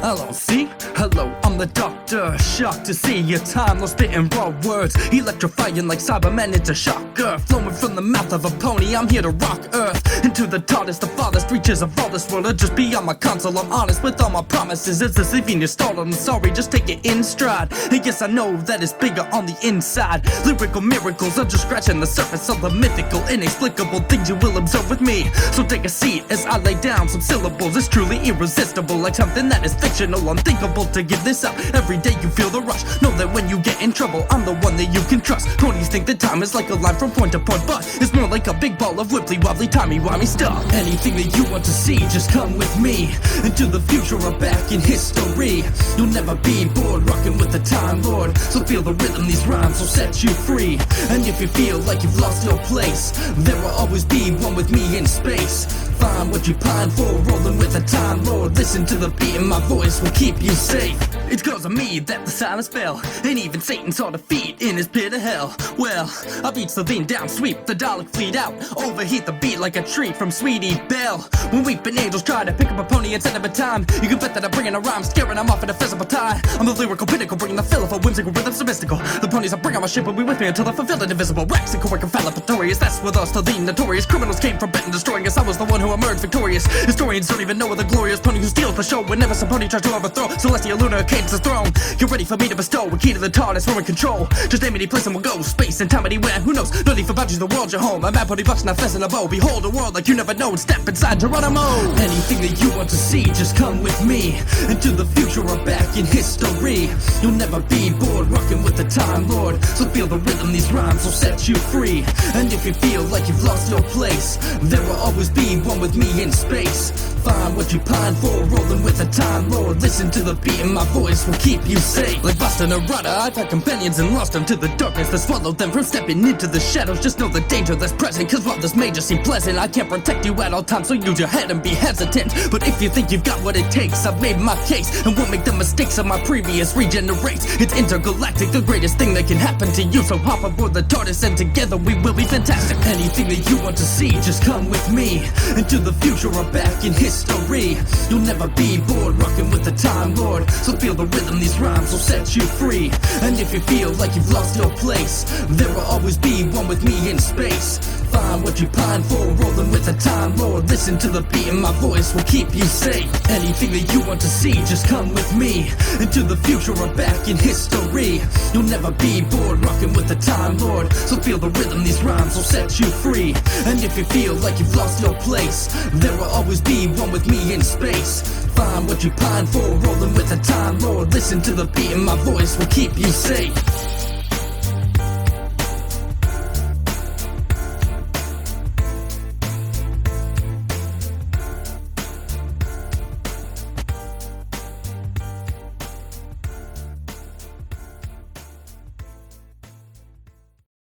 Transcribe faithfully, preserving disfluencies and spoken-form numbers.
Hello, see? Hello, I'm the doctor. Shocked to see your time lost spitting raw words, electrifying like Cybermen into shocker. Flowing from the mouth of a pony, I'm here to rock earth into the darkest, the farthest reaches of all this world. Or just beyond my console, I'm honest with all my promises. It's as if you're stolen. I'm sorry, just take it in stride. And yes, I know that it's bigger on the inside. Lyrical miracles are just scratching the surface of the mythical, inexplicable things you will observe with me. So take a seat as I lay down some syllables. It's truly irresistible, like something that is fictional, unthinkable to give this up. Every day you feel the rush. Know that when you get in trouble, I'm the one that you can trust. Ponies think that time is like a line from point to point, but it's more like a big ball of wibbly wobbly timey wimey stuff. Anything that you want to see, just come with me into the future or back in history. You'll never be bored rocking with the Time Lord. So feel the rhythm, these rhymes will set you free. And if you feel like you've lost your place, there will always be one with me in space. Find what you pine for, rolling with the Time Lord. Listen to the beat and my voice will keep you safe. It's cause of me that the silence fell, and even Satan saw defeat in his pit of hell. Well, I beat Slovene down, sweep the Dalek fleet out, overheat the beat like a tree from Sweetie Belle. When weeping angels try to pick up a pony and send him a time, you can bet that I'm bringing a rhyme, scaring them off in a physical tie. I'm the lyrical pinnacle, bringing the fill for whimsical rhythms so mystical. The ponies I bring on my ship will be with me until they're fulfilled and invisible. Raxical, work infallipatorious, that's with us, the notorious criminals came from Britain destroying us. I was the one who emerged victorious. Historians don't even know of the glorious pony who steals the show whenever some pony tries to overthrow Celestia Luna Cadence's throne. You're ready for me to bestow a key to the TARDIS, we're in control. Just name any place and we'll go. Space and time anywhere, who knows? No need for boundaries, the world's your home. A mad pony bucks, not fess in a bow. Behold a world like you never know and step inside Geronimo. Anything that you want to see, just come with me into the future or back in history. You'll never be bored rocking with the Time Lord. So feel the rhythm, these rhymes will set you free. And if you feel like you've lost your place, there will always be one with me in space. Find what you pine for, rolling with the Time Lord. Listen to the beat and my voice will keep you safe. Like Boston or Rudder, I've had companions and lost them to the darkness that swallowed them from stepping into the shadows. Just know the danger that's present, cause while this may just seem pleasant, I can't protect you at all times, so use your head and be hesitant. But if you think you've got what it takes, I've made my case and won't make the mistakes of my previous regenerates. It's intergalactic, the greatest thing that can happen to you. So hop aboard the TARDIS and together we will be fantastic. Anything that you want to see, just come with me into the future or back in history. You'll never be bored rocking with the Time Lord. So feel the rhythm, these rhymes will set you free. And if you feel like you've lost your place, there will always be one with me in space. Find what you pine for, rolling with the Time Lord. Listen to the beat and my voice will keep you safe. Anything that you want to see, just come with me into the future or back in history. You'll never be bored rocking with the Time Lord. So feel the rhythm, these rhymes will set you free. And if you feel like you've lost your place, there will always be one with me in space. Find what you pine for, rolling with the Time Lord. Listen to the beat and my voice will keep you safe.